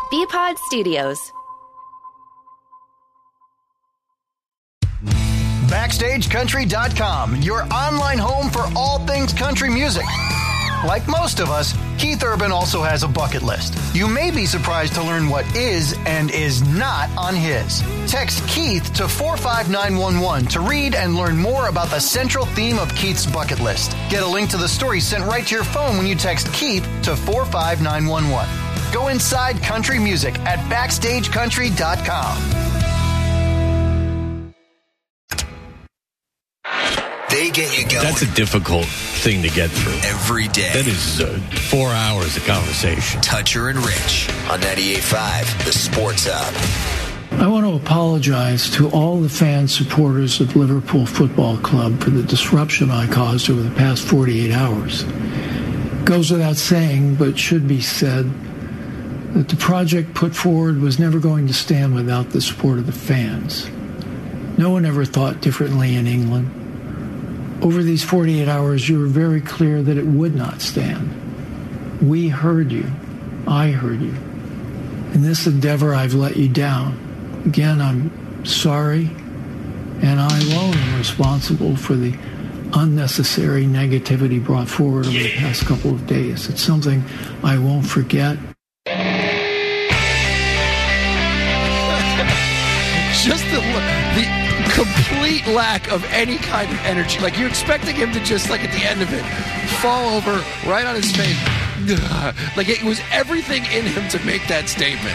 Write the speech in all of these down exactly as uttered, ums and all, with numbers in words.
B-Pod Studios. Backstage Country dot com, your online home for all things country music. Like most of us, Keith Urban also has a bucket list. You may be surprised to learn what is and is not on his. Text Keith to four five nine one one to read and learn more about the central theme of Keith's bucket list. Get a link to the story sent right to your phone when you text Keith to four five nine one one. Go inside country music at Backstage Country dot com. They get you going. That's a difficult thing to get through. Every day. That is uh, four hours of conversation. Toucher and Rich on ninety-eight point five, the Sports Hub. I want to apologize to all the fan supporters of Liverpool Football Club for the disruption I caused over the past forty-eight hours. Goes without saying, but should be said, that the project put forward was never going to stand without the support of the fans. No one ever thought differently in England. Over these forty-eight hours, you were very clear that it would not stand. We heard you. I heard you. In this endeavor, I've let you down. Again, I'm sorry, and I alone am responsible for the unnecessary negativity brought forward over the past couple of days. It's something I won't forget. Just the, the complete lack of any kind of energy. Like, you're expecting him to just, like, at the end of it, fall over right on his face. Like, it was everything in him to make that statement.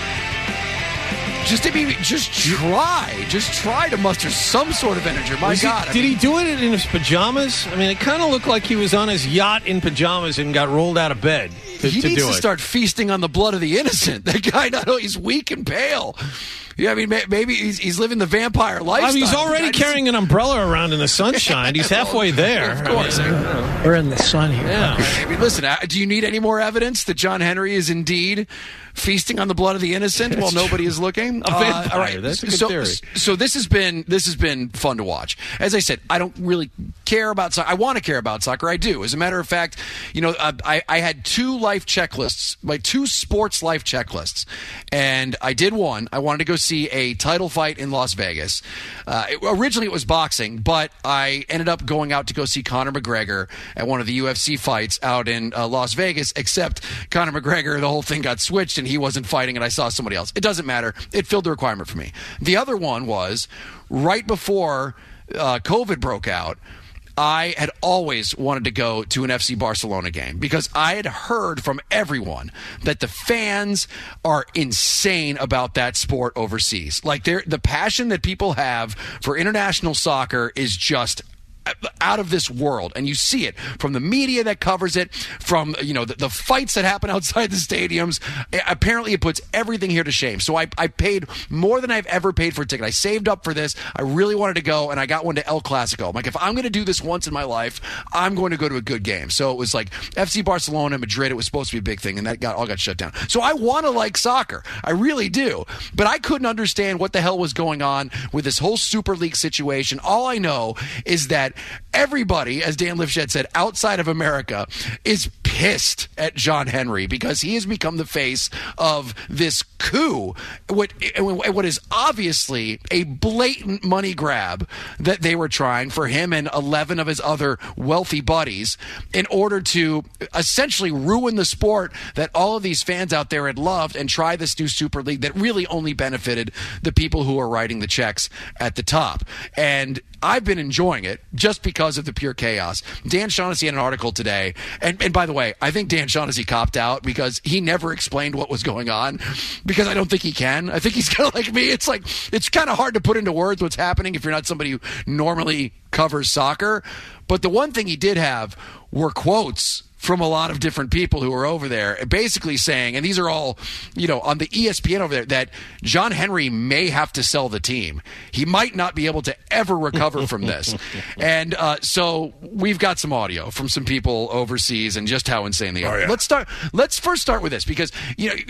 Just to be, just try, just try to muster some sort of energy. My Was God. He, I did mean, he do it in his pajamas? I mean, it kind of looked like he was on his yacht in pajamas and got rolled out of bed to, he to needs do to it. start feasting on the blood of the innocent. That guy, not only he's weak and pale. Yeah, I mean, maybe he's, he's living the vampire lifestyle. I mean, he's already carrying an umbrella around in the sunshine. He's halfway there. Of course. I mean, We're in the sun here. yeah. I mean, listen, do you need any more evidence that John Henry is indeed feasting on the blood of the innocent while nobody is looking? A vampire. Uh, all right. That's a good so, theory. So this has been this has been fun to watch. As I said, I don't really care about soccer. I want to care about soccer. I do. As a matter of fact, you know, I, I had two life checklists, my two sports life checklists, and I did one. I wanted to go see a title fight in Las Vegas. Uh, it, originally, it was boxing, but I ended up going out to go see Conor McGregor at one of the U F C fights out in uh, Las Vegas. Except Conor McGregor, the whole thing got switched, and he wasn't fighting, and I saw somebody else. It doesn't matter. It filled the requirement for me. The other one was right before uh, COVID broke out. I had always wanted to go to an F C Barcelona game because I had heard from everyone that the fans are insane about that sport overseas. Like, they're, the passion that people have for international soccer is just out of this world, and you see it from the media that covers it, from, you know, the, the fights that happen outside the stadiums. Apparently it puts everything here to shame. So I, I paid more than I've ever paid for a ticket. I saved up for this. I really wanted to go, and I got one to El Clasico. I'm like, if I'm going to do this once in my life, I'm going to go to a good game. So it was like F C Barcelona, Madrid. It was supposed to be a big thing, and that got all got shut down. So I want to like soccer. I really do. But I couldn't understand what the hell was going on with this whole Super League situation. All I know is that everybody, as Dan Lifshed said, outside of America, is pissed at John Henry because he has become the face of this coup, what, what is obviously a blatant money grab that they were trying for him and eleven of his other wealthy buddies in order to essentially ruin the sport that all of these fans out there had loved and try this new Super League that really only benefited the people who are writing the checks at the top. And I've been enjoying it just because of the pure chaos. Dan Shaughnessy had an article today, and, and by the way, I think Dan Shaughnessy copped out because he never explained what was going on, because I don't think he can. I think he's kind of like me. It's like, it's kind of hard to put into words what's happening if you're not somebody who normally covers soccer. But the one thing he did have were quotes from a lot of different people who were over there, basically saying, and these are all, you know, on the E S P N over there, that John Henry may have to sell the team. He might not be able to ever recover from this. And uh, so we've got some audio from some people overseas and just how insane they are. Oh, yeah. Let's start. Let's first start with this, because, you know,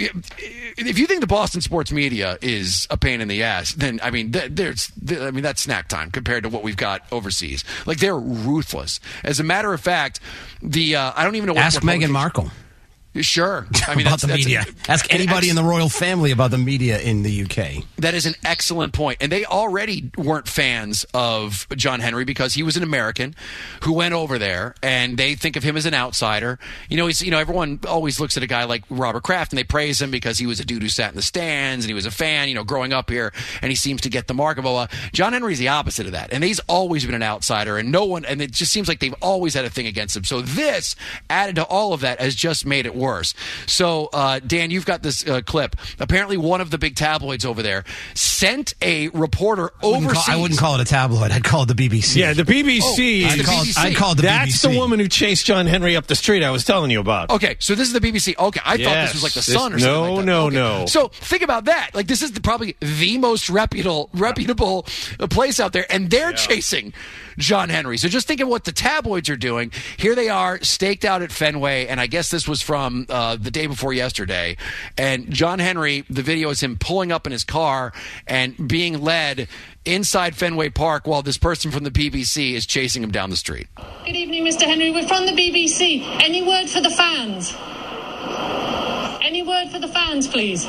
if you think the Boston sports media is a pain in the ass, then I mean, there's, I mean, that's snack time compared to what we've got overseas. Like, they're ruthless. As a matter of fact, the uh, I don't even know what Ask Meghan Markle. Sure. I mean, about that's, the that's media. A, Ask anybody ex- in the royal family about the media in the U K. That is an excellent point. And they already weren't fans of John Henry because he was an American who went over there, and they think of him as an outsider. You know, he's, you know, everyone always looks at a guy like Robert Kraft, and they praise him because he was a dude who sat in the stands, and he was a fan, you know, growing up here, and he seems to get the mark of, blah, blah. John Henry's the opposite of that. And he's always been an outsider, and no one, and it just seems like they've always had a thing against him. So this, added to all of that, has just made it worse. So, uh, Dan, you've got this uh, clip. Apparently, one of the big tabloids over there sent a reporter I wouldn't overseas. Call, I wouldn't call it a tabloid. I'd call it the B B C. Yeah, the B B C. Oh, is, I'd, call, I'd call it the that's B B C. the woman who chased John Henry up the street I was telling you about. Okay, so this is the B B C. Okay, I Yes. thought this was like the This- Sun or something no, like that. no, Okay. no. So think about that. Like, this is the, probably the most reputable, reputable place out there, and they're chasing John Henry. So just think of what the tabloids are doing. Here they are, staked out at Fenway, and I guess this was from uh, the day before yesterday. And John Henry, the video is him pulling up in his car and being led inside Fenway Park while this person from the B B C is chasing him down the street. Good evening, Mister Henry. We're from the B B C. Any word for the fans? Any word for the fans, please?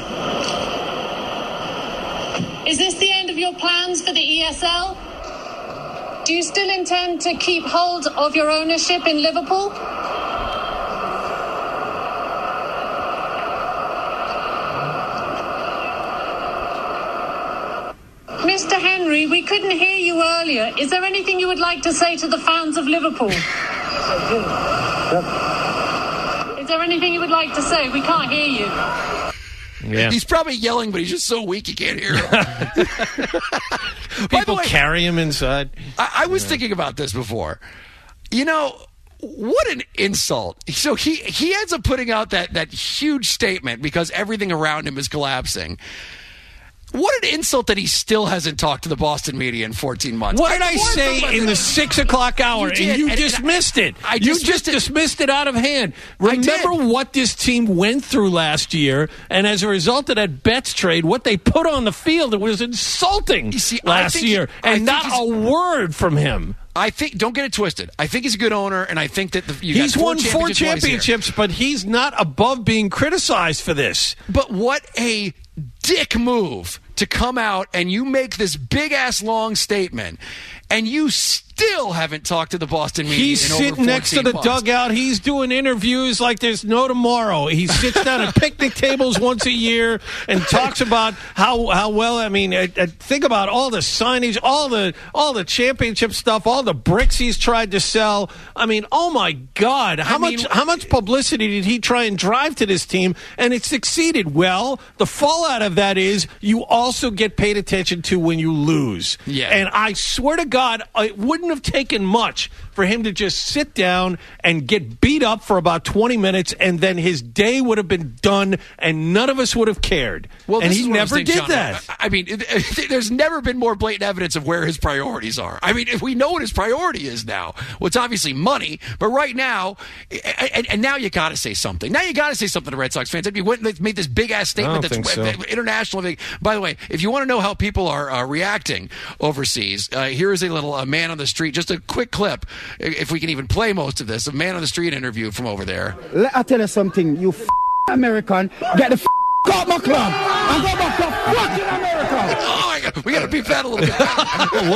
Is this the end of your plans for the E S L? Do you still intend to keep hold of your ownership in Liverpool? Mister Henry, we couldn't hear you earlier. Is there anything you would like to say to the fans of Liverpool? Is there anything you would like to say? We can't hear you. Yeah. He's probably yelling, but he's just so weak you can't hear him. People way, carry him inside. I, I was yeah. thinking about this before. You know, what an insult. So he, he ends up putting out that, that huge statement because everything around him is collapsing. What an insult that he still hasn't talked to the Boston media in fourteen months. What did I, I say in the six o'clock hour? You and you and, dismissed and it. I, I you dismissed just it. dismissed it out of hand. Remember what this team went through last year, and as a result of that Betts trade, what they put on the field, it was insulting you see, last year, and not a word from him. I think, don't get it twisted. I think he's a good owner, and I think that the, you he's got four won four championships, but he's not above being criticized for this. But what a dick move to come out and you make this big ass long statement, and you still haven't talked to the Boston media. He's in sitting over next to the months. dugout. He's doing interviews like there's no tomorrow. He sits down at picnic tables once a year and talks about how how well. I mean, uh, uh, think about all the signage, all the all the championship stuff, all the bricks he's tried to sell. I mean, oh my God, how I much mean, how much publicity did he try and drive to this team, and it succeeded? Well, the fallout of that is you also get paid attention to when you lose. Yeah, and I swear to God, it wouldn't have taken much for him to just sit down and get beat up for about twenty minutes, and then his day would have been done, and none of us would have cared. Well, and this he is what never saying, did John, that. I mean, there's never been more blatant evidence of where his priorities are. I mean, if we know what his priority is now, well, it's obviously money, but right now, and, and now you got to say something. Now you got to say something to Red Sox fans. If you went and made this big-ass statement I don't that's think so. international. By the way, if you want to know how people are uh, reacting overseas, uh, here is a little uh, man on the street, just a quick clip, if we can even play most of this, a man on the street interview from over there. Let I tell you something, you f- American, get the f- out my club and go back to fucking America. Oh my God, we got to beep that a little bit.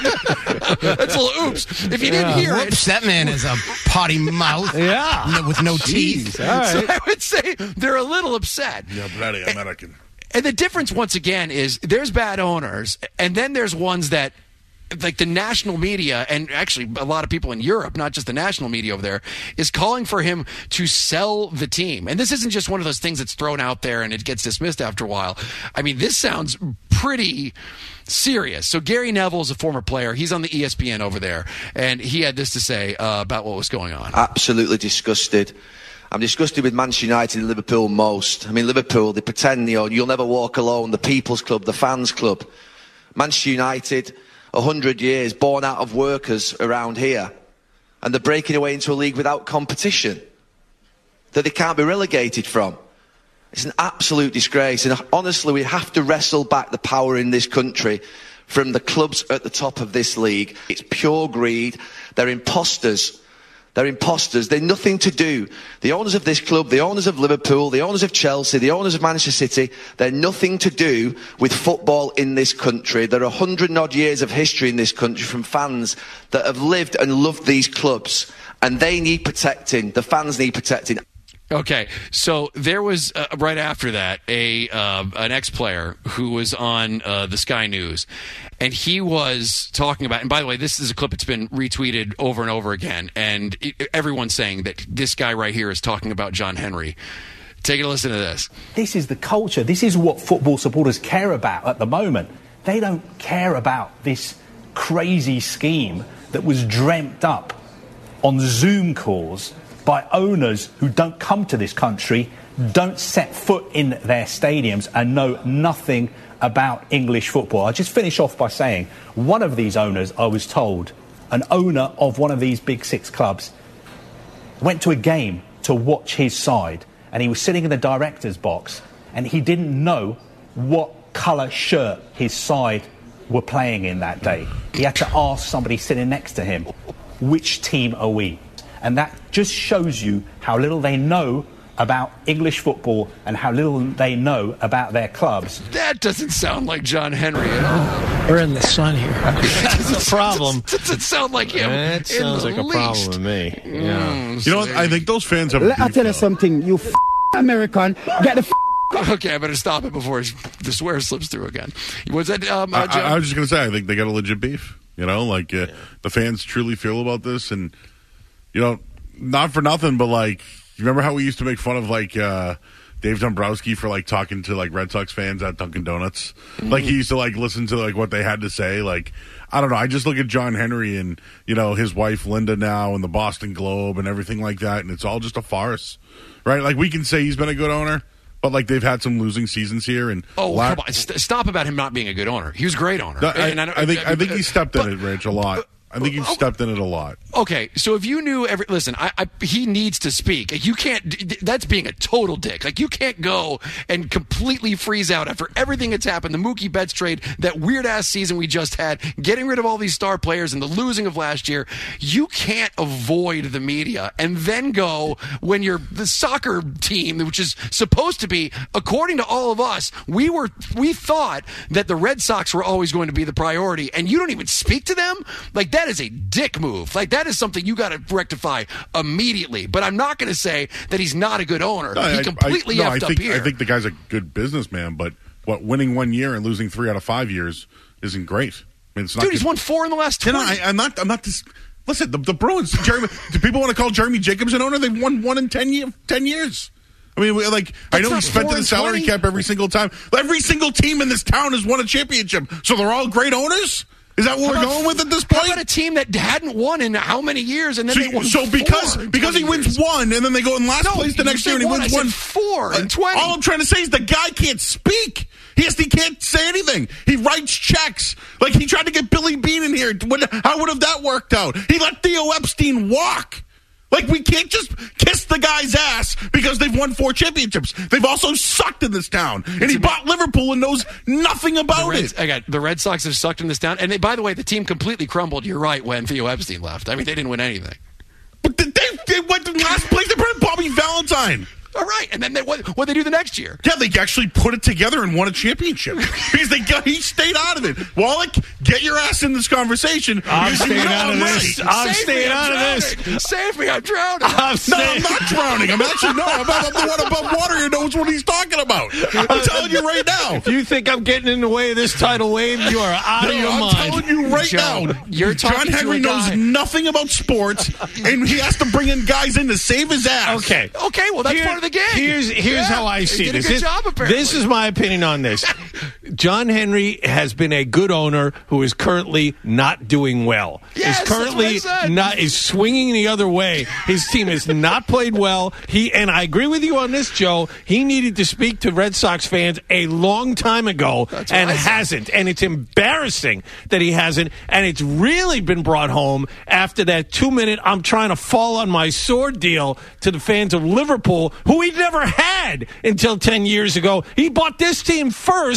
What? That's a little oops. If you didn't yeah, hear whoops, it, that man has a potty mouth. Yeah, with no Jeez, teeth. All right. So I would say they're a little upset. You're bloody American. And the difference, once again, is there's bad owners, and then there's ones that, like the national media, and actually a lot of people in Europe, not just the national media over there, is calling for him to sell the team. And this isn't just one of those things that's thrown out there and it gets dismissed after a while. I mean, this sounds pretty serious. So Gary Neville is a former player. He's on the E S P N over there, and he had this to say uh, about what was going on. Absolutely disgusted. I'm disgusted with Manchester United and Liverpool most. I mean, Liverpool, they pretend, you know, you'll never walk alone, the people's club, the fans club. Manchester United, a hundred years, born out of workers around here. And they're breaking away into a league without competition that they can't be relegated from. It's an absolute disgrace. And honestly, we have to wrestle back the power in this country from the clubs at the top of this league. It's pure greed. They're imposters. They're imposters. They're nothing to do. The owners of this club, the owners of Liverpool, the owners of Chelsea, the owners of Manchester City, they're nothing to do with football in this country. There are a hundred and odd years of history in this country from fans that have lived and loved these clubs, and they need protecting. The fans need protecting. Okay, so there was, uh, right after that, a uh, an ex-player who was on uh, the Sky News, and he was talking about, and by the way, this is a clip that's been retweeted over and over again, and it, everyone's saying that this guy right here is talking about John Henry. Take a listen to this. This is the culture. This is what football supporters care about at the moment. They don't care about this crazy scheme that was dreamt up on Zoom calls by owners who don't come to this country, don't set foot in their stadiums, and know nothing about English football. I'll just finish off by saying one of these owners, I was told, an owner of one of these big six clubs, went to a game to watch his side, and he was sitting in the director's box, and he didn't know what colour shirt his side were playing in that day. He had to ask somebody sitting next to him, which team are we? And that just shows you how little they know about English football and how little they know about their clubs. That doesn't sound like John Henry at all. We're in the sun here. That's a problem. Doesn't sound like him. That sounds like a least. problem with me. Yeah. Mm, you know what? I think those fans have. Let I tell you something, you f- American, get the f- Okay, I better stop it before the swear slips through again. Was that? Um, uh, I, I, I was just going to say, I think they got a legit beef. You know, like uh, yeah. the fans truly feel about this, and you know, not for nothing, but like, you remember how we used to make fun of like uh, Dave Dombrowski for like talking to like Red Sox fans at Dunkin' Donuts? Mm-hmm. Like he used to like listen to like what they had to say. Like, I don't know. I just look at John Henry and you know his wife Linda now and the Boston Globe and everything like that, and it's all just a farce, right? Like we can say he's been a good owner. But, like, they've had some losing seasons here. And oh, la- come on. St- stop about him not being a good owner. He was a great owner. No, I, and I, I think I think uh, he stepped but, in it, Rich, a lot. I think he stepped in it a lot. Okay, so if you knew every listen, I, I he needs to speak. You can't. That's being a total dick. Like you can't go and completely freeze out after everything that's happened. The Mookie Betts trade, that weird ass season we just had, getting rid of all these star players, and the losing of last year. You can't avoid the media and then go when you're the soccer team, which is supposed to be, according to all of us, we were we thought that the Red Sox were always going to be the priority, and you don't even speak to them like that. That is a dick move. Like, that is something you got to rectify immediately. But I'm not going to say that he's not a good owner. No, he completely I, I, no, effed I think, up here. I think the guy's a good businessman, but what winning one year and losing three out of five years isn't great. I mean, it's not Dude, good. he's won four in the last twenty. You know, I, I'm not. I'm not this. Listen, the, the Bruins. Jeremy, do people want to call Jeremy Jacobs an owner? They've won one in ten, year, ten years. I mean, like, That's I know he spent to the salary twenty. cap every single time. Every single team in this town has won a championship, so they're all great owners. Is that what How we're about, going with at this point? How about a team that hadn't won in how many years, and then so, they won so because four in because he wins years. one, and then they go in last No, place the you next year, said and he one. wins I one. said four in twenty. All I'm trying to say is the guy can't speak. He has, he can't say anything. He writes checks. Like he tried to get Billy Beane in here. How would have that worked out? He let Theo Epstein walk. Like, we can't just kiss the guy's ass because they've won four championships. They've also sucked in this town. And he bought Liverpool and knows nothing about Reds, it. I got the Red Sox have sucked in this town. And they, by the way, the team completely crumbled, you're right, when Theo Epstein left. I mean, they didn't win anything. But they, they went to last place. They brought in Bobby Valentine. All right, and then they, what what they do the next year? Yeah, they actually put it together and won a championship because they got, he stayed out of it. Wallach, get your ass in this conversation. I'm staying you know out of I'm this. right. I'm Save staying me, out I'm of this. drowning. Save me, I'm drowning. I'm No, staying. I'm not drowning. I'm actually no. I'm, I'm the one above water who knows what he's talking about. I'm telling you right now. If you think I'm getting in the way of this tidal wave, you are out No, of your I'm mind. telling you right Joe, now. you're John talking to Henry a knows guy. nothing about sports, and he has to bring in guys in to save his ass. Okay. Okay, well, that's Here- part of the game. Here's here's Yeah, how I he see did a this. good This, job, apparently. this is my opinion on this. John Henry has been a good owner who is currently not doing well. Yes, is currently that's what I said. not is swinging the other way. His team has not played well. He and I agree with you on this, Joe. He needed to speak to Red Sox fans a long time ago That's what and I said. hasn't. And it's embarrassing that he hasn't. And it's really been brought home after that two-minute I'm trying to fall on my sword deal to the fans of Liverpool, who he never had until ten years ago. He bought this team first and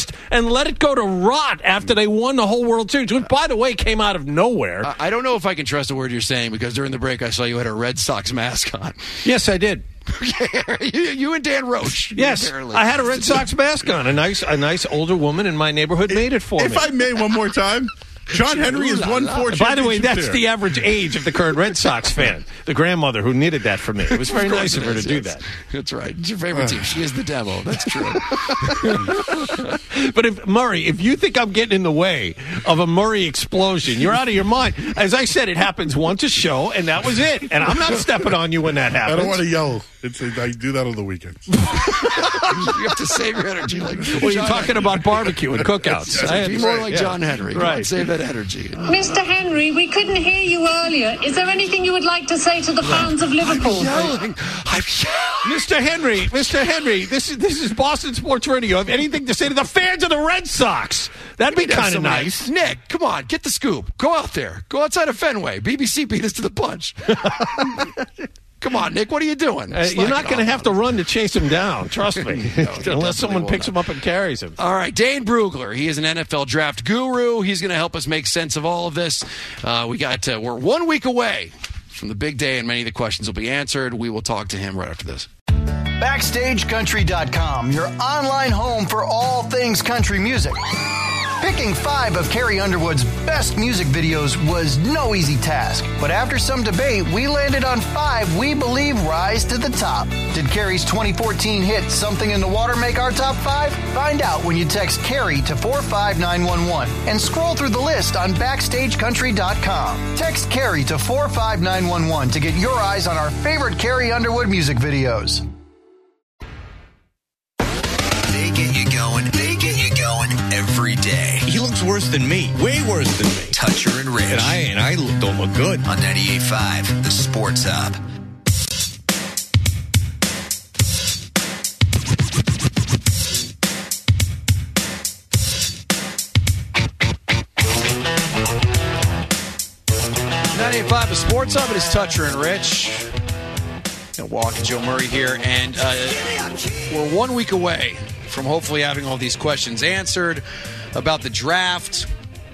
and let it go to rot after they won the whole World Series, which, by the way, came out of nowhere. I, I don't know if I can trust a word you're saying because during the break I saw you had a Red Sox mask on. Yes, I did. you, you and Dan Roche. Yes, apparently. I had a Red Sox mask on. A nice, a nice older woman in my neighborhood made it for if me. If I may, one more time. John Henry has won four championships. By the way, that's there. the average age of the current Red Sox fan. The grandmother who knitted that for me. It was very nice of her to is, do yes. that. That's right. It's your favorite team. She is the demo. That's true. But if Murray, if you think I'm getting in the way of a Murray explosion, you're out of your mind. As I said, it happens once a show, and that was it. And I'm not stepping on you when that happens. I don't want to yell. It's a, I do that on the weekends. You have to save your energy. Like well, you're talking about barbecue and cookouts. Yes, I be more right, like yeah. John Henry. Right. On, save that energy. Mister Henry, we couldn't hear you earlier. Is there anything you would like to say to the fans of Liverpool? I'm yelling. I'm yelling. Mister Henry, Mister Henry, this is this is Boston Sports Radio. Have anything to say to the fans of the Red Sox? That'd be kind of nice. Nick, come on, get the scoop. Go out there. Go outside of Fenway. B B C beat us to the punch. Come on, Nick, what are you doing? Uh, you're not going to have to run to chase him down, trust me, no, unless someone picks him up and carries him. All right, Dane Brugler, he is an N F L draft guru. He's going to help us make sense of all of this. Uh, we got uh, we're one week away from the big day, and many of the questions will be answered. We will talk to him right after this. Backstage Country dot com, your online home for all things country music. Picking five of Carrie Underwood's best music videos was no easy task, but after some debate, we landed on five we believe rise to the top. Did Carrie's twenty fourteen hit Something in the Water make our top five? Find out when you text Carrie to four five nine one one and scroll through the list on Backstage Country dot com. Text Carrie to four five nine one one to get your eyes on our favorite Carrie Underwood music videos. They get you going. They get you going every day. He looks worse than me. Way worse than me. Toucher and Rich. And I and I don't look good. On ninety-eight point five, the Sports Hub. ninety-eight point five, the Sports Hub. It is Toucher and Rich. Walk and Joe Murray here, and uh, we're one week away from hopefully having all these questions answered about the draft,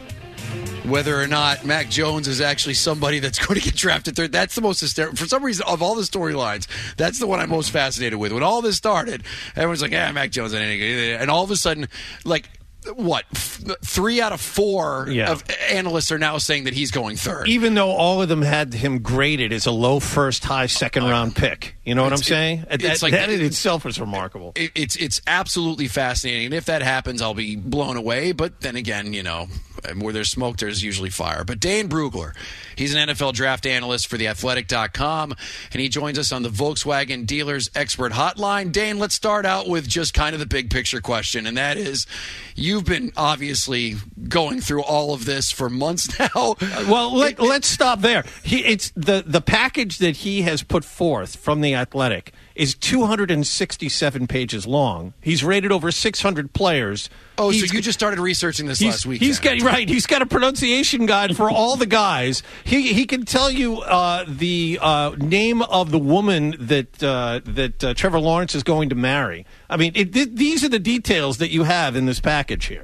whether or not Mac Jones is actually somebody that's going to get drafted third. That's the most hysterical. For some reason, of all the storylines, that's the one I'm most fascinated with. When all this started, everyone's like, yeah, Mac Jones ain't any good. And all of a sudden, like, what, three out of four yeah. of analysts are now saying that he's going third. Even though all of them had him graded as a low first, high second round pick. You know what I'm saying? It, that, like, that in itself is remarkable. It, it's it's absolutely fascinating. And if that happens, I'll be blown away. But then again, you know, where there's smoke, there's usually fire. But Dane Brugler, he's an N F L draft analyst for the athletic dot com, and he joins us on the Volkswagen Dealers Expert Hotline. Dane, let's start out with just kind of the big picture question, and that is, you've been obviously going through all of this for months now. Well, let, it, let's stop there. He, it's the, the package that he has put forth from the Athletic is two hundred sixty-seven pages long. He's rated over six hundred players. Oh, he's, so you just started researching this last week? He's got right. He's got a pronunciation guide for all the guys. He he can tell you uh, the uh, name of the woman that uh, that uh, Trevor Lawrence is going to marry. I mean, it, th- these are the details that you have in this package here.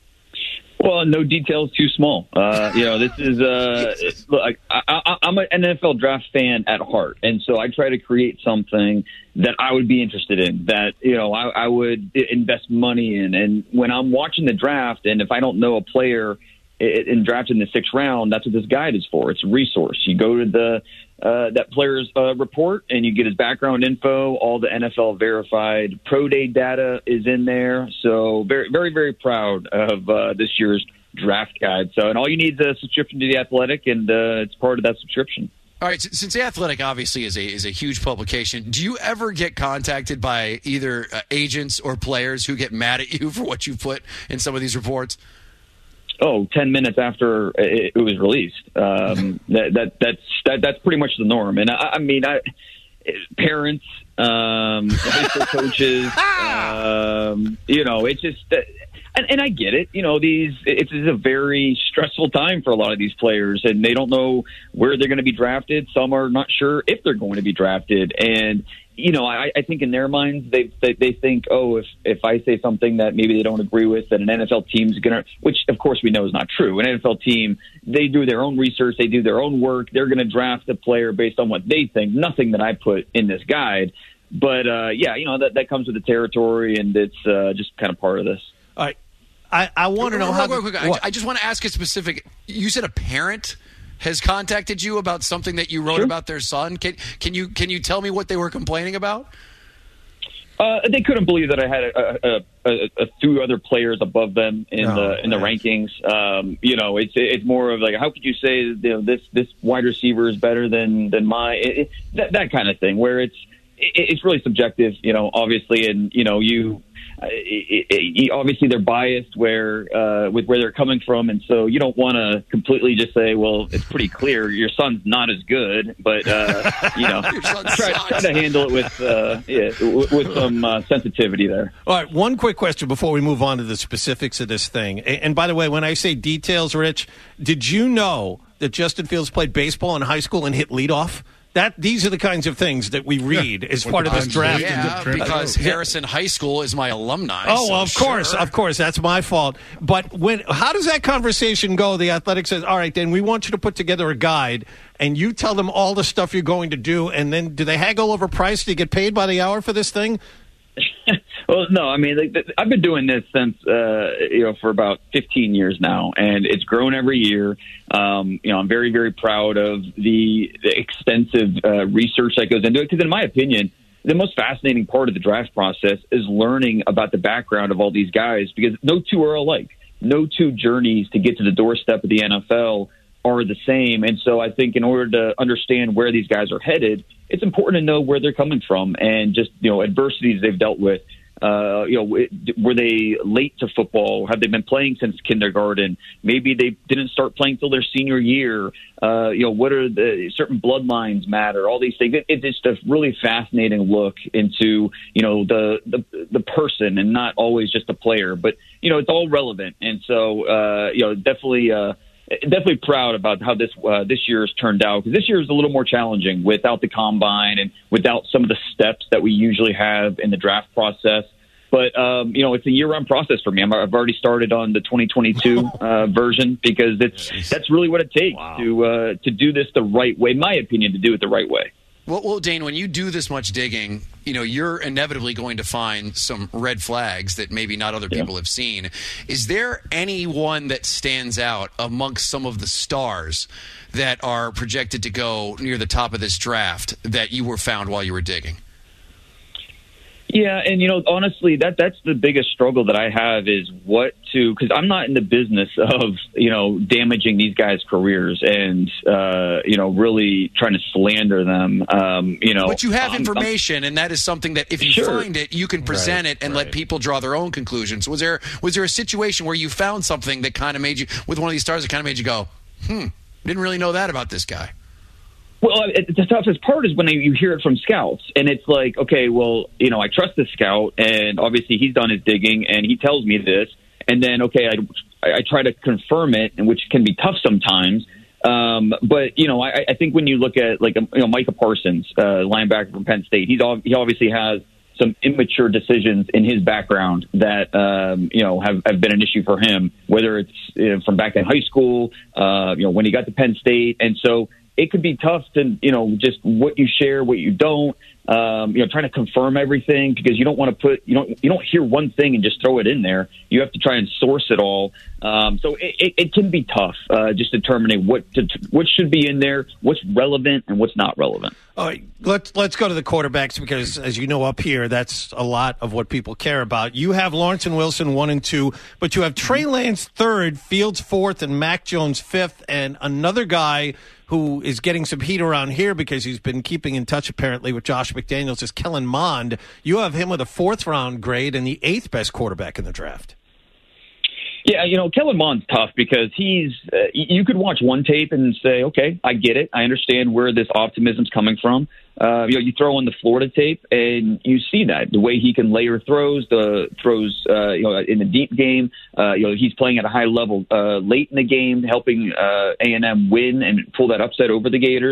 Well, no details too small. Uh, you know, this is uh, look, I, I, I'm an N F L draft fan at heart, and so I try to create something that I would be interested in, that you know I, I would invest money in. And when I'm watching the draft, and if I don't know a player in draft in the sixth round, that's what this guide is for. It's a resource. You go to the uh, that player's uh, report, and you get his background info. All the N F L verified pro day data is in there. So very, very, very proud of uh, this year's draft guide. So, and all you need is a subscription to The Athletic, and uh, it's part of that subscription. All right, since The Athletic obviously is a is a huge publication, do you ever get contacted by either uh, agents or players who get mad at you for what you put in some of these reports? Oh, ten minutes after it, it was released. Um, that, that that's that, that's pretty much the norm. And I, I mean, I, parents, um, high school coaches, um, you know, it's just, and, and I get it. You know, these it's, it's a very stressful time for a lot of these players, and they don't know where they're going to be drafted. Some are not sure if they're going to be drafted, and you know, I, I think in their minds, they, they they think, oh, if if I say something that maybe they don't agree with, that an N F L team's going to, which of course we know is not true. An N F L team, they do their own research, they do their own work. They're going to draft a player based on what they think. Nothing that I put in this guide. But uh, yeah, you know, that that comes with the territory, and it's uh, just kind of part of this. All right, I I want to know how. Real quick, I, I just want to ask a specific. You said a parent has contacted you about something that you wrote Sure. about their son. Can can you can you tell me what they were complaining about? Uh, they couldn't believe that I had a, a, a, a few other players above them in No, the in the nice. rankings. Um, you know, it's it's more of like, how could you say, you know, this this wide receiver is better than than my it, it, that that kind of thing, where it's it, it's really subjective. You know, obviously, and you know you. Uh, it, it, it, obviously, they're biased where uh, with where they're coming from, and so you don't want to completely just say, "Well, it's pretty clear your son's not as good," but uh, you know, try, try to handle it with uh, yeah, with, with some uh, sensitivity there. All right, one quick question before we move on to the specifics of this thing. And, and by the way, when I say details, Rich, did you know that Justin Fields played baseball in high school and hit leadoff? That these are the kinds of things that we read Yeah. as What part the of this Penn draft. State Yeah, did because transfer. Harrison High School is my alumni. Oh, so well, of course, sure. of course, that's my fault. But when, how does that conversation go? The Athletic says, "All right, then we want you to put together a guide," and you tell them all the stuff you're going to do, and then do they haggle over price? Do you get paid by the hour for this thing? Well, no, I mean, like, I've been doing this since, uh, you know, for about fifteen years now, and it's grown every year. Um, you know, I'm very, very proud of the, the extensive uh, research that goes into it, because in my opinion, the most fascinating part of the draft process is learning about the background of all these guys, because no two are alike. No two journeys to get to the doorstep of the N F L are the same. And so I think in order to understand where these guys are headed, it's important to know where they're coming from and just, you know, adversities they've dealt with. Uh, you know, were they late to football? Have they been playing since kindergarten? Maybe they didn't start playing till their senior year. Uh, you know, what are the certain bloodlines matter? All these things. It, it's just a really fascinating look into, you know, the, the the person, and not always just a player. But you know, it's all relevant, and so uh, you know, definitely. Uh, Definitely proud about how this uh, this year has turned out, because this year is a little more challenging without the combine and without some of the steps that we usually have in the draft process. But um, you know, it's a year-round process for me. I'm, I've already started on the twenty twenty-two uh, version, because it's that's really what it takes wow. to uh, to do this the right way. In my opinion, to do it the right way. Well, well, Dane, when you do this much digging, you know, you're inevitably going to find some red flags that maybe not other people yeah. have seen. Is there anyone that stands out amongst some of the stars that are projected to go near the top of this draft that you were found while you were digging? Yeah, and, you know, honestly, that that's the biggest struggle that I have is what to – because I'm not in the business of, you know, damaging these guys' careers and, uh, you know, really trying to slander them, um, you know. But you have I'm, information, I'm, and that is something that if you sure. find it, you can present right, it and right. let people draw their own conclusions. Was there was there a situation where you found something that kind of made you – with one of these stars that kind of made you go, hmm, didn't really know that about this guy? Well, the toughest part is when you hear it from scouts, and it's like, okay, well, you know, I trust this scout, and obviously he's done his digging, and he tells me this, and then, okay, I, I try to confirm it, and which can be tough sometimes. Um, but you know, I, I think when you look at like you know Micah Parsons, uh, linebacker from Penn State, he's he obviously has some immature decisions in his background that um, you know have, have been an issue for him, whether it's you know, from back in high school, uh, you know, when he got to Penn State, and so. It could be tough to, you know, just what you share, what you don't, um, you know, trying to confirm everything, because you don't want to put, you don't, you don't hear one thing and just throw it in there. You have to try and source it all. Um, so it, it, it can be tough, uh, just determining what to, what should be in there, what's relevant and what's not relevant. All right, let's let's go to the quarterbacks, because, as you know, up here, that's a lot of what people care about. You have Lawrence and Wilson one and two, but you have Trey Lance third, Fields fourth, and Mac Jones fifth, and another guy who is getting some heat around here because he's been keeping in touch apparently with Josh McDaniels is Kellen Mond. You have him with a fourth round grade and the eighth best quarterback in the draft. Yeah, you know, Kellen Mond's tough because he's uh, – you could watch one tape and say, okay, I get it. I understand where this optimism's coming from. Uh, you know, you throw in the Florida tape and you see that, the way he can layer throws, the throws, uh, you know, in the deep game. Uh, you know, he's playing at a high level uh, late in the game, helping uh, A and M win and pull that upset over the Gators.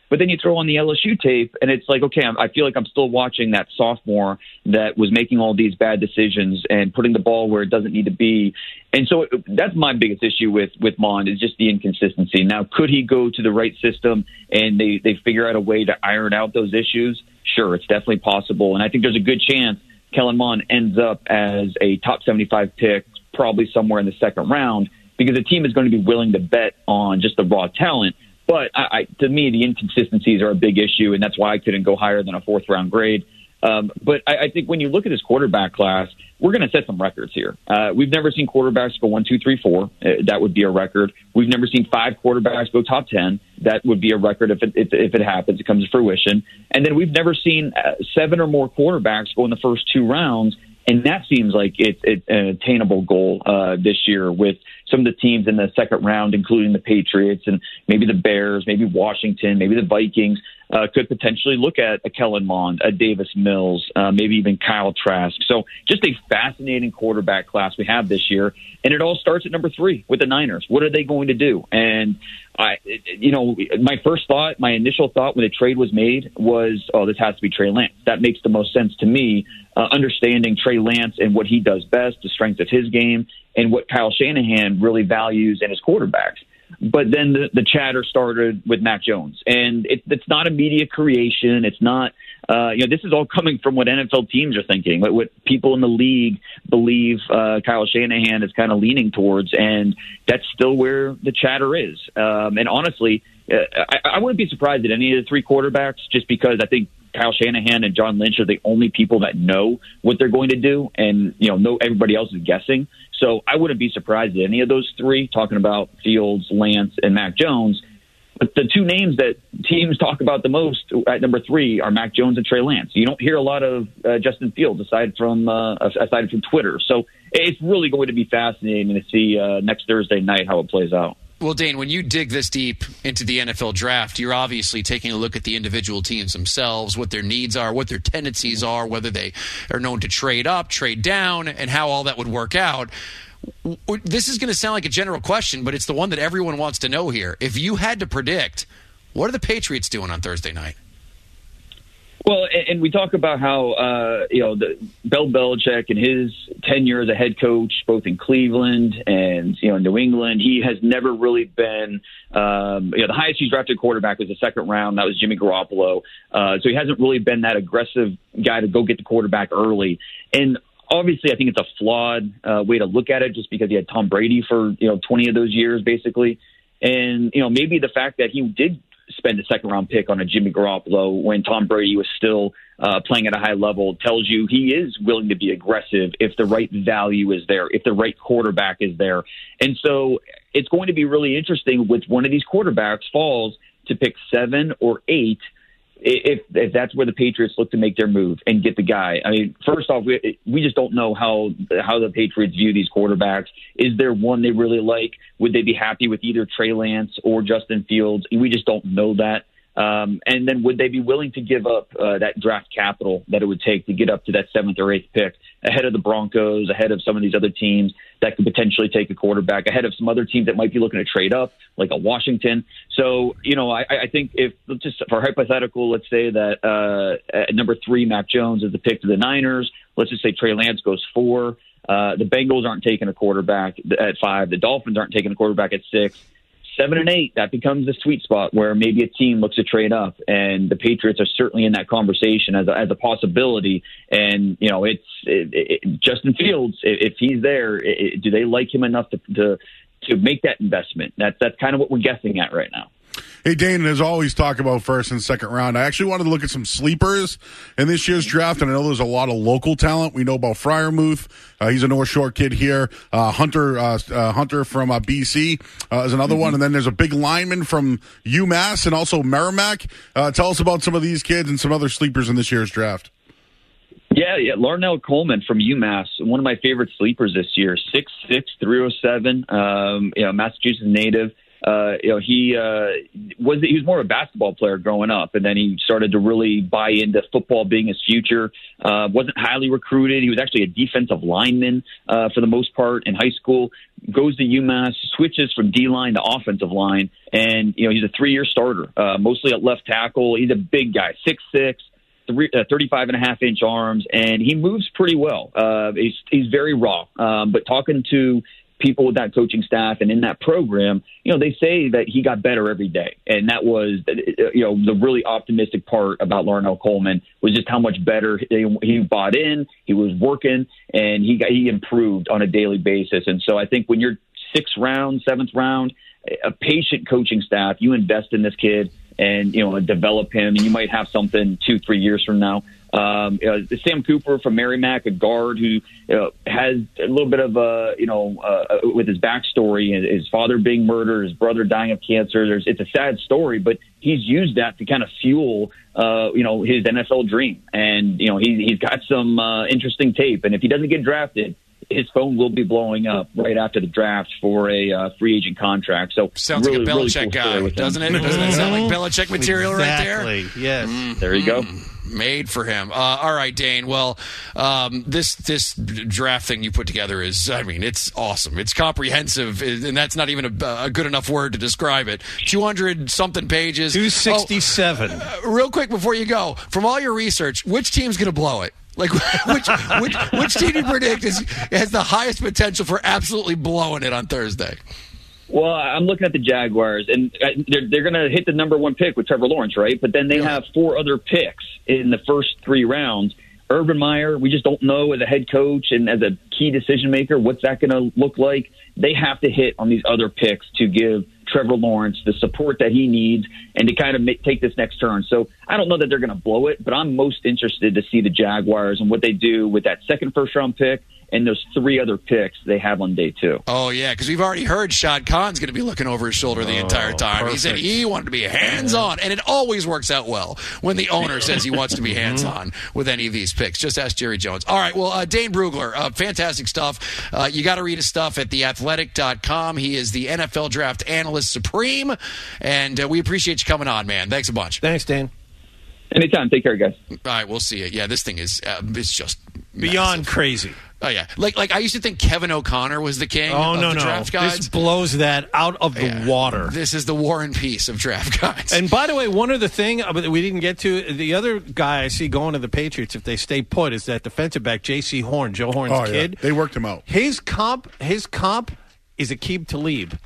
But then you throw on the L S U tape, and it's like, okay, I feel like I'm still watching that sophomore that was making all these bad decisions and putting the ball where it doesn't need to be. And so that's my biggest issue with, with Mond is just the inconsistency. Now, could he go to the right system and they, they figure out a way to iron out those issues? Sure, it's definitely possible. And I think there's a good chance Kellen Mond ends up as a top seventy-five pick, probably somewhere in the second round, because the team is going to be willing to bet on just the raw talent. But I, I, to me, the inconsistencies are a big issue, and that's why I couldn't go higher than a fourth-round grade. Um, but I, I think when you look at this quarterback class, we're going to set some records here. Uh, we've never seen quarterbacks go one, two, three, four. Uh, that would be a record. We've never seen five quarterbacks go top ten. That would be a record if it, if, if it happens, it comes to fruition. And then we've never seen uh, seven or more quarterbacks go in the first two rounds. And that seems like it's, it's an attainable goal uh, this year with some of the teams in the second round, including the Patriots and maybe the Bears, maybe Washington, maybe the Vikings, uh, could potentially look at a Kellen Mond, a Davis Mills, uh, maybe even Kyle Trask. So just a fascinating quarterback class we have this year. And it all starts at number three with the Niners. What are they going to do? And I, you know, my first thought, my initial thought when the trade was made was, oh, this has to be Trey Lance. That makes the most sense to me, uh, understanding Trey Lance and what he does best, the strength of his game, and what Kyle Shanahan really values in his quarterbacks. But then the, the chatter started with Mac Jones. And it, it's not a media creation. It's not, uh, you know, this is all coming from what N F L teams are thinking, what, what people in the league believe uh, Kyle Shanahan is kind of leaning towards. And that's still where the chatter is. Um, and honestly, uh, I, I wouldn't be surprised at any of the three quarterbacks just because I think Kyle Shanahan and John Lynch are the only people that know what they're going to do, and you know, know everybody else is guessing. So I wouldn't be surprised at any of those three, talking about Fields, Lance, and Mac Jones. But the two names that teams talk about the most at number three are Mac Jones and Trey Lance. You don't hear a lot of uh, Justin Fields aside from uh, aside from Twitter. So it's really going to be fascinating to see uh, next Thursday night how it plays out. Well, Dane, when you dig this deep into the N F L draft, you're obviously taking a look at the individual teams themselves, what their needs are, what their tendencies are, whether they are known to trade up, trade down, and how all that would work out. This is going to sound like a general question, but it's the one that everyone wants to know here. If you had to predict, what are the Patriots doing on Thursday night? Well, and we talk about how, uh, you know, the Bill Belichick and his tenure as a head coach, both in Cleveland and, you know, New England, he has never really been, um, you know, the highest he's drafted quarterback was the second round. That was Jimmy Garoppolo. Uh, so he hasn't really been that aggressive guy to go get the quarterback early. And obviously, I think it's a flawed uh, way to look at it just because he had Tom Brady for, you know, twenty of those years, basically. And, you know, maybe the fact that he did spend a second-round pick on a Jimmy Garoppolo when Tom Brady was still uh, playing at a high level tells you he is willing to be aggressive if the right value is there, if the right quarterback is there. And so it's going to be really interesting with one of these quarterbacks falls to pick seven or eight if, if that's where the Patriots look to make their move and get the guy. I mean, first off, we, we just don't know how how the Patriots view these quarterbacks. Is there one they really like? Would they be happy with either Trey Lance or Justin Fields? We just don't know that. Um, and then would they be willing to give up uh, that draft capital that it would take to get up to that seventh or eighth pick ahead of the Broncos, ahead of some of these other teams that could potentially take a quarterback, ahead of some other teams that might be looking to trade up, like a Washington? So, you know, I, I think if, just for hypothetical, let's say that uh, at number three, Mac Jones is the pick to the Niners. Let's just say Trey Lance goes four. Uh, the Bengals aren't taking a quarterback at five. The Dolphins aren't taking a quarterback at six. Seven and eight, that becomes the sweet spot where maybe a team looks to trade up, and the Patriots are certainly in that conversation as a, as a possibility. And you know, it's it, it, Justin Fields. If he's there, it, do they like him enough to, to to make that investment? That's that's kind of what we're guessing at right now. Hey, Dane, as always, talk about first and second round. I actually wanted to look at some sleepers in this year's draft, and I know there's a lot of local talent. We know about Freiermuth. Uh, he's a North Shore kid here. Uh, Hunter uh, uh, Hunter from uh, B C uh, is another mm-hmm. one. And then there's a big lineman from UMass and also Merrimack. Uh, tell us about some of these kids and some other sleepers in this year's draft. Yeah, yeah, Larnell Coleman from UMass, one of my favorite sleepers this year. six six, three oh seven, um, you know, Massachusetts native. uh, you know, he uh, was he was more of a basketball player growing up, and then he started to really buy into football being his future. Uh, wasn't highly recruited. He was actually a defensive lineman uh, for the most part in high school. Goes to UMass, switches from D-line to offensive line, and you know he's a three-year starter, uh, mostly at left tackle. He's a big guy, six six. Three, uh, thirty-five and a half inch arms, and he moves pretty well. Uh, he's he's very raw. Um, but talking to people with that coaching staff and in that program, you know, they say that he got better every day, and that was, you know, the really optimistic part about Larnell Coleman was just how much better he, he bought in. He was working, and he got he improved on a daily basis. And so I think when you're sixth round, seventh round, a patient coaching staff, you invest in this kid and, you know, develop him, and you might have something two, three years from now. Um, uh, Sam Cooper from Merrimack, a guard who you know, has a little bit of a, you know, uh, with his backstory, his father being murdered, his brother dying of cancer. There's, it's a sad story, but he's used that to kind of fuel, uh, you know, his N F L dream. And, you know, he, he's got some uh, interesting tape. And if he doesn't get drafted, his phone will be blowing up right after the draft for a uh, free agent contract. So sounds really, like a Belichick really cool guy, doesn't it? Doesn't it sound like Belichick material exactly. right there? Yes. Mm-hmm. There you go. Made for him. Uh, all right, Dane. Well, um, this this draft thing you put together is, I mean, it's awesome. It's comprehensive, and that's not even a, a good enough word to describe it. two hundred something pages. two sixty-seven. Oh, uh, real quick before you go, from all your research, which team's going to blow it? Like, which, which which team do you predict is, has the highest potential for absolutely blowing it on Thursday? Well, I'm looking at the Jaguars, and they're, they're going to hit the number one pick with Trevor Lawrence, right? But then they have four other picks in the first three rounds. Urban Meyer, we just don't know as a head coach and as a key decision maker, what's that going to look like? They have to hit on these other picks to give Trevor Lawrence the support that he needs and to kind of make, take this next turn. So I don't know that they're going to blow it, but I'm most interested to see the Jaguars and what they do with that second first-round pick and those three other picks they have on day two. Oh, yeah, because we've already heard Shad Khan's going to be looking over his shoulder the oh, entire time. Perfect. He said he wanted to be hands-on, and it always works out well when the owner says he wants to be hands-on with any of these picks. Just ask Jerry Jones. All right, well, uh, Dane Brugler, uh, fantastic stuff. Uh, you got to read his stuff at the athletic dot com. He is the N F L Draft Analyst Supreme, and uh, we appreciate you coming on, man. Thanks a bunch. Thanks, Dan. Anytime. Take care, guys. All right, we'll see you. Yeah, this thing is uh, it's just beyond massive. Crazy. Oh, yeah. Like, like I used to think Kevin O'Connor was the king oh, of no, the no. draft guides. This blows that out of the yeah. water. This is the War and Peace of draft guides. And by the way, one other thing that we didn't get to, the other guy I see going to the Patriots, if they stay put, is that defensive back, J C Horn, Joe Horn's oh, kid. Yeah. They worked him out. His comp, his comp is Aqib Talib.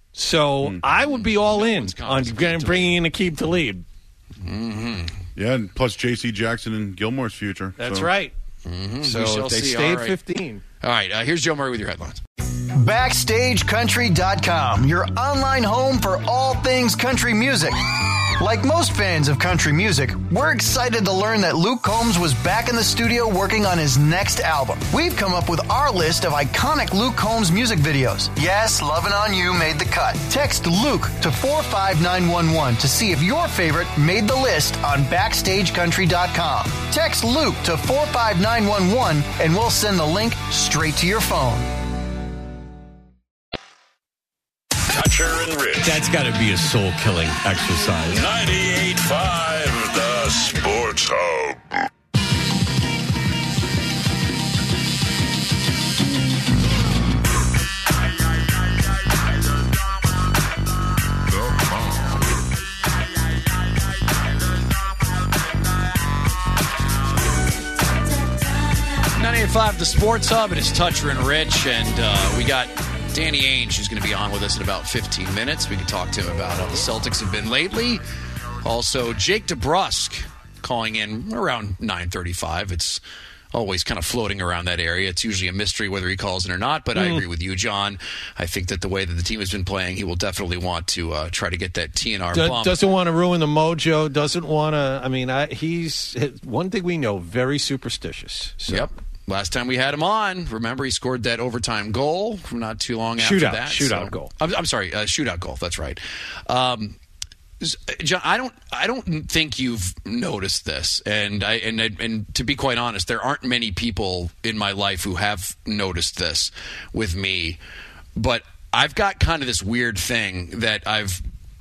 So mm. I would be all no in on bringing in Aqib Talib. Mm-hmm. Yeah, and plus J C Jackson and Gilmore's future. That's so. right. Mm-hmm. So we shall they see. stayed all right. fifteen. All right, uh, here's Joe Murray with your headlines. Backstage Country dot com, your online home for all things country music. Like most fans of country music, we're excited to learn that Luke Combs was back in the studio working on his next album. We've come up with our list of iconic Luke Combs music videos. Yes, Lovin' On You made the cut. Text Luke to four five nine one one to see if your favorite made the list on Backstage Country dot com. Text Luke to four five nine one one and we'll send the link straight to your phone. Toucher and Rich. That's got to be a soul-killing exercise. ninety-eight point five, the Sports Hub. ninety-eight point five, the Sports Hub. It is Toucher and Rich, and uh, we got Danny Ainge, who's going to be on with us in about fifteen minutes. We can talk to him about how the Celtics have been lately. Also, Jake DeBrusk calling in around nine thirty-five. It's always kind of floating around that area. It's usually a mystery whether he calls in or not, but mm. I agree with you, John. I think that the way that the team has been playing, he will definitely want to uh, try to get that T N R Do, bump. Doesn't want to ruin the mojo, doesn't want to, I mean, I, he's, one thing we know, very superstitious. So. Yep. Last time we had him on, remember he scored that overtime goal from not too long after shootout, that. Shootout so, goal. I'm, I'm sorry, uh, shootout goal. That's right. Um, John, I don't, I don't think you've noticed this, and I, and and to be quite honest, there aren't many people in my life who have noticed this with me. But I've got kind of this weird thing that I've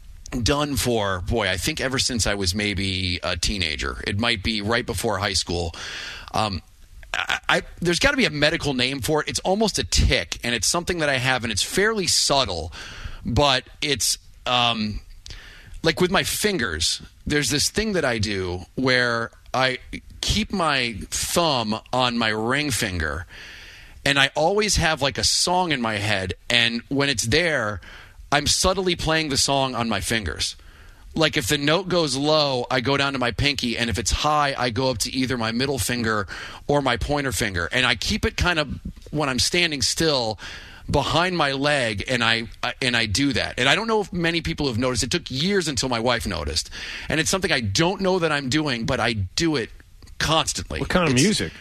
done for, boy, I think ever since I was maybe a teenager. It might be right before high school. Um, I, I, there's got to be a medical name for it. It's almost a tic, and it's something that I have, and it's fairly subtle, but it's um, like with my fingers. There's this thing that I do where I keep my thumb on my ring finger, and I always have like a song in my head, and when it's there, I'm subtly playing the song on my fingers. Like if the note goes low, I go down to my pinky, and if it's high, I go up to either my middle finger or my pointer finger. And I keep it kind of, when I'm standing still, behind my leg, and I and I do that. And I don't know if many people have noticed. It took years until my wife noticed. And it's something I don't know that I'm doing, but I do it constantly. What kind of it's, music?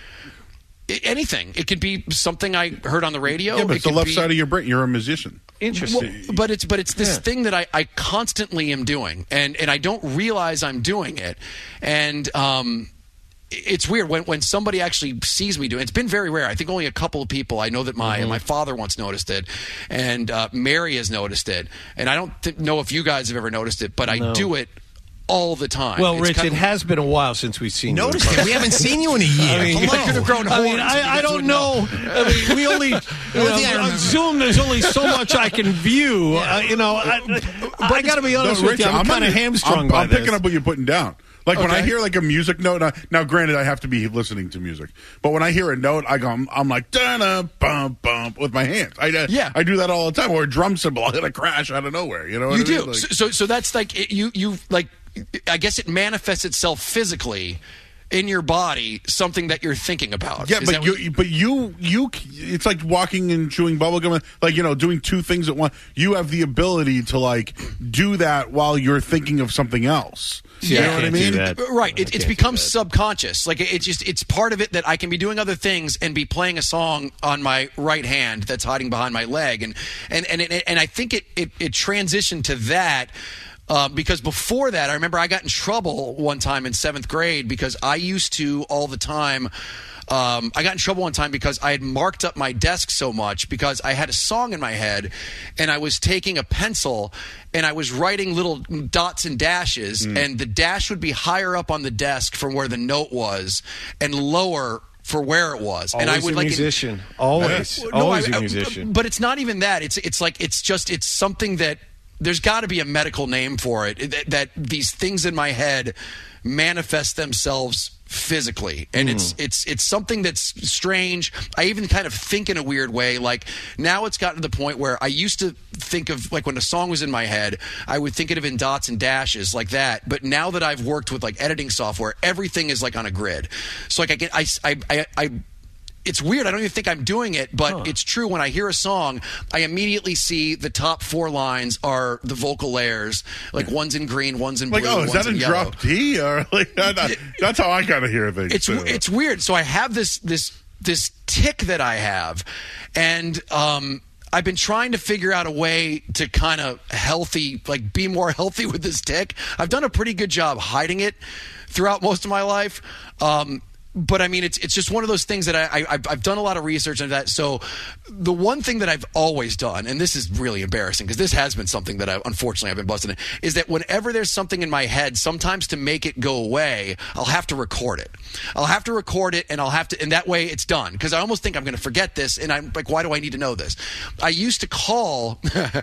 Anything. It could be something I heard on the radio. Yeah, but it it's the could left be, side of your brain. You're a musician. Interesting. Well, but it's but it's this Yeah. thing that I, I constantly am doing, and, and I don't realize I'm doing it. And um, it's weird when when somebody actually sees me doing it. It's been very rare. I think only a couple of people. I know that my Mm-hmm. my father once noticed it, and uh, Mary has noticed it. And I don't th- know if you guys have ever noticed it, but I No. do it all the time. Well, It's Rich, kind it of- has been a while since we've seen you. Noticed it. We haven't seen you in a year. I mean, I could have grown I horns. mean, if you I, I guys don't would know. I mean, we only you know, thing I on remember- Zoom. There's only so much I can view. Uh, you know, I, I got to be honest No, with you. Rich, I'm, kind of on- hamstrung I'm, by I'm this. picking up what you're putting down. Like when I Okay. hear like a music note. Now, now, granted, I have to be listening to music, but when I hear a note, I go, I'm, I'm like, da bum bum with my hands. I uh, Yeah. I do that all the time. Or a drum cymbal, I'll hit a crash out of nowhere. You know what You I mean? do. Like- so, so so that's like it, you you like. I guess it manifests itself physically in your body, something that you're thinking about. Yeah, Is but that you, what- but you, you, it's like walking and chewing bubblegum, like, you know, doing two things at once. You have the ability to, like, do that while you're thinking of something else. See, you I know what I can't do mean? that. Right. I It, it's can't do become that. subconscious. Like it- it's just it's part of it that I can be doing other things and be playing a song on my right hand that's hiding behind my leg, and and and it, and I think it it, it transitioned to that. Uh, because before that, I remember I got in trouble one time in seventh grade because I used to all the time. Um, I got in trouble one time because I had marked up my desk so much because I had a song in my head, and I was taking a pencil and I was writing little dots and dashes, and the dash would be higher up on the desk from where the note was, and lower for where it was. Always and I would a like musician. Always, No, always I- a I- musician. But it's not even that. It's it's like it's just it's something that there's got to be a medical name for it. That, that these things in my head manifest themselves physically, and Hmm. it's it's it's something that's strange. I even kind of think in a weird way. Like now, it's gotten to the point where I used to think of like when a song was in my head, I would think of it in dots and dashes like that. But now that I've worked with like editing software, everything is like on a grid. So like I get I I I. I it's weird. I don't even think I'm doing it, but Huh. it's true. When I hear a song, I immediately see the top four lines are the vocal layers. Like one's in green, one's in Like, blue, oh, is one's that in in yellow. drop D? Or like, that, that's how I kind of hear things. It's too. it's weird. So I have this this this tick that I have, and um, I've been trying to figure out a way to kind of healthy, like be more healthy with this tick. I've done a pretty good job hiding it throughout most of my life. Um, But I mean, it's it's just one of those things that I, I I've- I've done a lot of research into that. So the one thing that I've always done, and this is really embarrassing because this has been something that I unfortunately I've been busted in, is that whenever there's something in my head, sometimes to make it go away, I'll have to record it. I'll have to record it, and I'll have to, and that way it's done. Because I almost think I'm going to forget this, and I'm like, why do I need to know this? I used to call.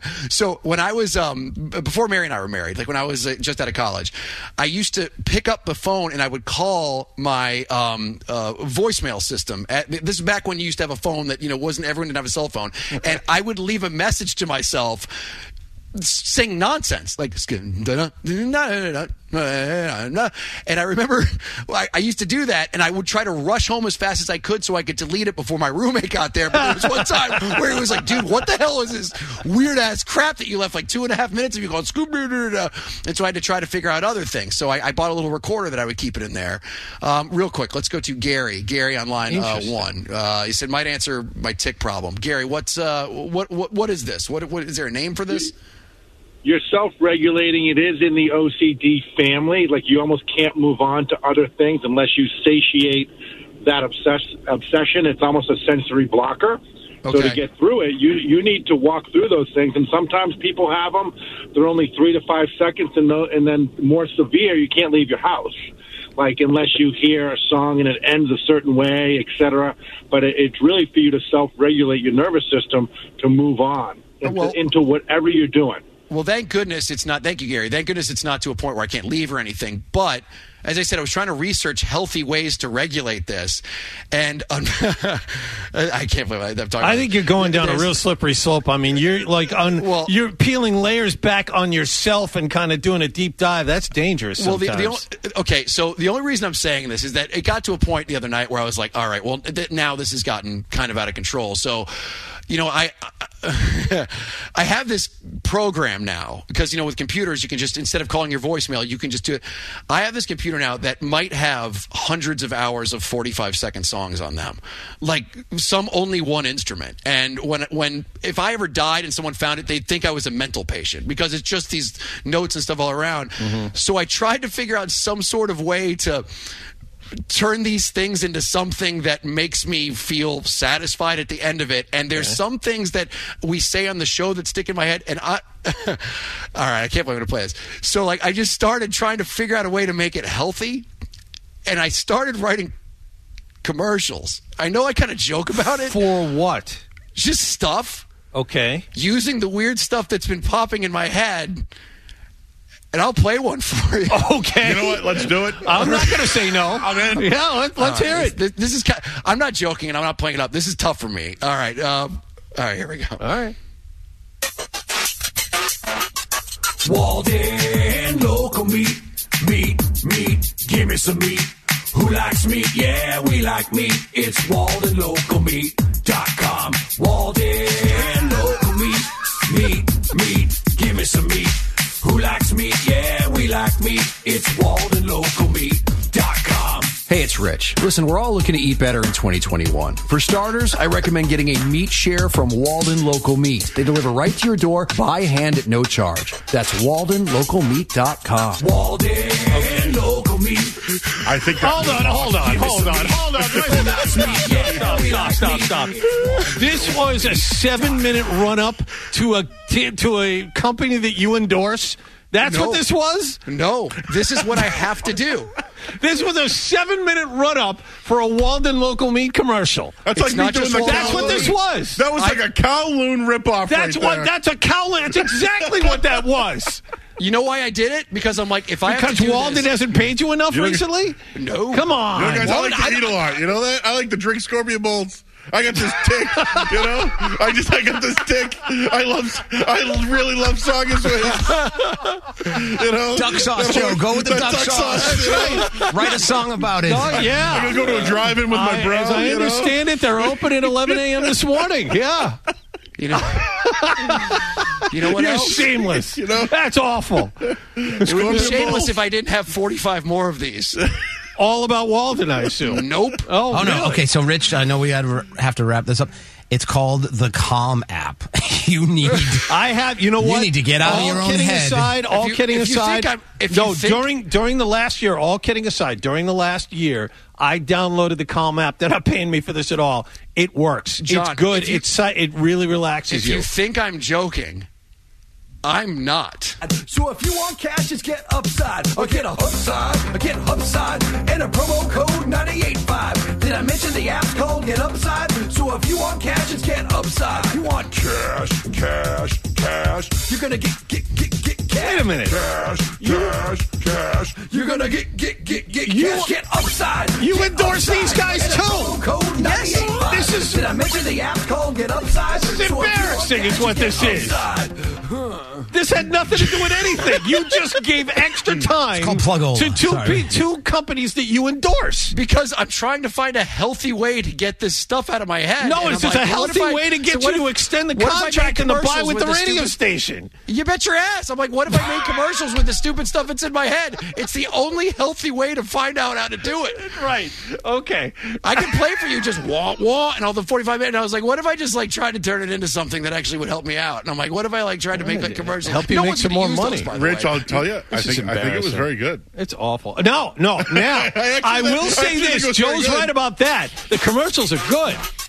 So when I was um b- before Mary and I were married, like when I was uh, just out of college, I used to pick up the phone and I would call my um. Uh, voicemail system. At, this is back when you used to have a phone that you know wasn't everyone didn't have a cell phone, and I would leave a message to myself saying nonsense like and I remember I, I used to do that, and I would try to rush home as fast as I could so I could delete it before my roommate got there. But there was one time where he was like, dude, what the hell is this weird ass crap that you left like two and a half minutes of you going scoop, and so I had to try to figure out other things. So I, I bought a little recorder that I would keep it in there. Um, real quick, let's go to Gary. Gary on line uh, one. Uh, he said might answer my tick problem. Gary, what's uh, what what what is this? What what is there a name for this? You're self-regulating. It is in the O C D family. Like, you almost can't move on to other things unless you satiate that obsess- obsession. It's almost a sensory blocker. So Okay. to get through it, you you need to walk through those things. And sometimes people have them. They're only three to five seconds, and, no, and then more severe, you can't leave your house. Like, unless you hear a song and it ends a certain way, et cetera. But it, it's really for you to self-regulate your nervous system to move on into, Well- into whatever you're doing. Well, thank goodness it's not. Thank you, Gary. Thank goodness it's not to a point where I can't leave or anything. But as I said, I was trying to research healthy ways to regulate this, and um, I can't believe I, I'm talking. I about think you're going down a There's- real slippery slope. I mean, you're like on. Well- you're peeling layers back on yourself and kind of doing a deep dive. That's dangerous. Well, the, Sometimes. the only, okay, so the only reason I'm saying this is that it got to a point the other night where I was like, all right, well, th- now this has gotten kind of out of control. So, you know, I I have this program now because, you know, with computers, you can just, instead of calling your voicemail, you can just do it. I have this computer now that might have hundreds of hours of forty-five second songs on them, like some only one instrument. And when, when, if I ever died and someone found it, they'd think I was a mental patient because it's just these notes and stuff all around. Mm-hmm. So I tried to figure out some sort of way to turn these things into something that makes me feel satisfied at the end of it. And there's okay. some things that we say on the show that stick in my head. And I, all right, I can't believe I'm going to play this. So like, I just started trying to figure out a way to make it healthy. And I started writing commercials. I know I kind of joke about it. For what? Just stuff. Okay. Using the weird stuff that's been popping in my head. And I'll play one for you. Okay. You know what? Let's do it. I'm not going to say no. I'm in. Yeah, let, let's right, hear it. This, this is. Kind of, I'm not joking, and I'm not playing it up. This is tough for me. All right. Um, all right. Here we go. All right. Walden local meat, meat, meat. Give me some meat. Who likes meat? Yeah, we like meat. It's Walden Local Meat dot com. Walden local meat, meat, meat. Give me some meat. Who likes meat? Yeah, we like meat. It's Walden Local Meat dot com. Hey, it's Rich. Listen, we're all looking to eat better in twenty twenty-one. For starters, I recommend getting a meat share from Walden Local Meat. They deliver right to your door by hand at no charge. That's Walden Local Meat dot com. Walden okay. Local Meat. I think. Hold on, hold on, hold on, hold on. Stop, stop, stop, stop. This was a seven-minute run-up to a to a company that you endorse. That's no. what this was? No, this is what I have to do. This was a seven-minute run-up for a Walden Local Meat commercial. That's it's like me doing the That's what this was. That was like I, a Kowloon ripoff. That's right what. there. That's a Kowloon. That's exactly what that was. You know why I did it? Because I'm like, if I because have to do Walden this, hasn't paid you enough you know, recently. No, come on. You know, guys, I like to I, eat a lot. You know that? I like to drink Scorpion Bolts. I got this tick, you know. I just I got this tick. I love. I really love Saugus wings. You know, duck sauce, Joe. Go with the duck, duck sauce. sauce That's right. Write a song about it. Oh yeah. I'm gonna go to a drive-in with my I, bro. As I you understand know? it, they're open at eleven a.m. this morning. Yeah. You know. You know what You're else? shameless. You know, that's awful. It would be shameless if I didn't have forty-five more of these. All about Walden, I assume. Nope. Oh, oh really? no. Okay, so Rich, I know we had to have to wrap this up. It's called the Calm app. You need. I have. You know what? You need to get out all of your own kidding head. Aside, all you, kidding if aside. You think if no, you think, during during the last year, all kidding aside, during the last year, I downloaded the Calm app. They're not paying me for this at all. It works. John, it's good. You, it's it really relaxes if you. If you think I'm joking, I'm not. So if you want cash, just get upside or get a upside or get upside and a promo code ninety-eight five. Did I mention the app's called Get Upside? So if you want cash, just get upside. You want cash, cash, cash. You're gonna get get get get cash. Wait a minute. Cash, cash, cash. You're gonna get get get get You, cash. Get upside. You get endorse upside. these guys and too. A promo code Yes. ninety-eight five. This is. Did I mention the app's called Get Upside? This is so embarrassing. Is what this is. Huh. This had nothing to do with anything. You just gave extra time to two pe- two companies that you endorse. Because I'm trying to find a healthy way to get this stuff out of my head. No, and it's I'm just like, a well, healthy I, way to get so you to if, extend the contract contract and to buy with the radio stupid, station. You bet your ass. I'm like, what if I made commercials with the stupid stuff that's in my head? It's the only healthy way to find out how to do it. Right. Okay. I can play for you just wah, wah, and all the forty-five minutes. And I was like, what if I just like tried to turn it into something that actually would help me out? And I'm like, what if I like tried to make that commercial? Help you no make some more money. Those, Rich, I'll tell you, I think, I think it was very good. It's awful. No, no. Now, I, I will think, say I this. Joe's right about that. The commercials are good.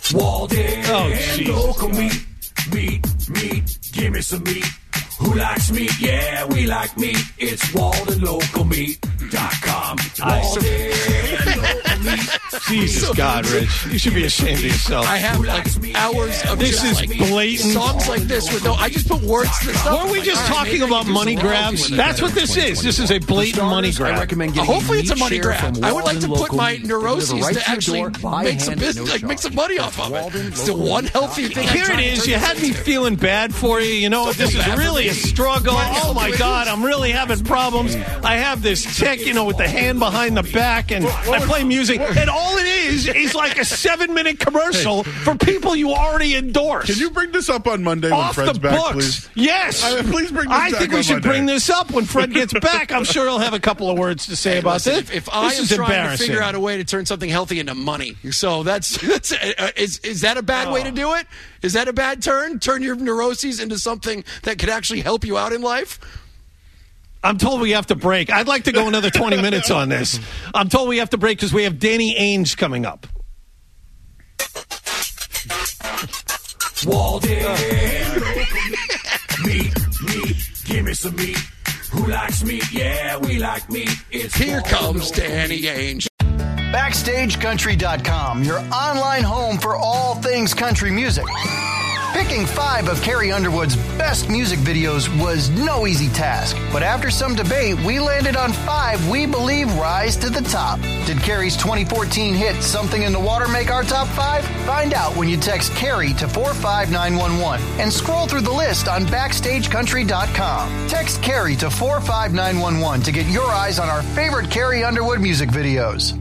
Walden, Oh, jeez. local meat, meat, meat, give me some meat. Who likes meat? Yeah, we like meat. It's walden local meat dot com. Walden local meat. Jesus God, Rich. You should be ashamed of yourself. I have like hours of This just, is like, blatant. songs like this with no. I just put words to the stuff. Weren't we just talking about money grabs? That's what this is. This is a blatant money grab. I recommend Uh, getting hopefully a it's a meat money share grab. from I would like to Walden put my Local Meat. neuroses Deliver right to to your actually door, buy make some hand, business, no like make some charge. money off of it. Walden It's the Local one Meat healthy dot com. thing. I'm Here it trying to is. turn You this had me into. feeling bad for you. You know, Don't this feel is bad for really me. a struggle. Trying to Oh, help my you. God. I'm really having problems. I have this tick, you know, with the hand behind the back, and I play music. And all it is is like a seven-minute commercial for people you already endorse. Can you bring this up on Monday when Off Fred's the back, books. please? Yes. Uh, please bring this I back think we on should Monday. bring this up when Fred gets back. I'm sure he'll have a couple of words to say Hey, about listen, this. If, if I this am is trying to embarrassing. figure out a way to turn something healthy into money, so that's, that's uh, is is that a bad way to do it? Is that a bad turn? Turn your neuroses into something that could actually help you out in life? I'm told we have to break. I'd like to go another twenty minutes on this. I'm told we have to break because we have Danny Ainge coming up. Walden, meat, meat, give me some meat. Who likes meat? Yeah, we like meat. It's Here Walden comes local Danny meat. Ainge. Backstage Country dot com, your online home for all things country music. Picking five of Carrie Underwood's best music videos was no easy task, but after some debate, we landed on five we believe rise to the top. Did Carrie's twenty fourteen hit Something in the Water make our top five? Find out when you text Carrie to four five nine one one and scroll through the list on Backstage Country dot com. Text Carrie to four five nine one one to get your eyes on our favorite Carrie Underwood music videos.